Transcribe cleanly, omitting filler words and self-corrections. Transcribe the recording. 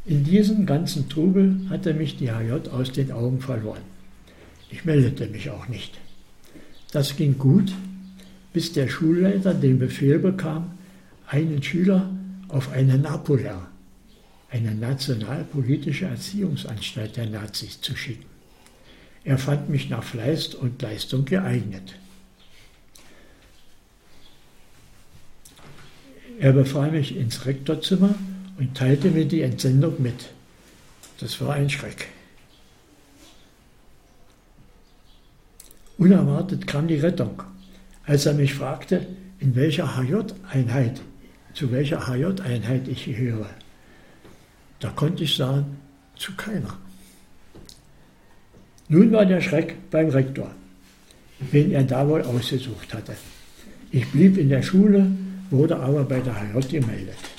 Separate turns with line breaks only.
In diesem ganzen Trubel hatte mich die HJ aus den Augen verloren. Ich meldete mich auch nicht. Das ging gut, bis der Schulleiter den Befehl bekam, einen Schüler auf eine NAPOLER, eine nationalpolitische Erziehungsanstalt der Nazis, zu schicken. Er fand mich nach Fleiß und Leistung geeignet. Er befahl mich ins Rektorzimmer und teilte mir die Entsendung mit. Das war ein Schreck. Unerwartet kam die Rettung, als er mich fragte, in welcher HJ-Einheit, zu welcher HJ-Einheit ich gehöre. Da konnte ich sagen, zu keiner. Nun war der Schreck beim Rektor, wen er da wohl ausgesucht hatte. Ich blieb in der Schule, wurde aber bei der HJ gemeldet.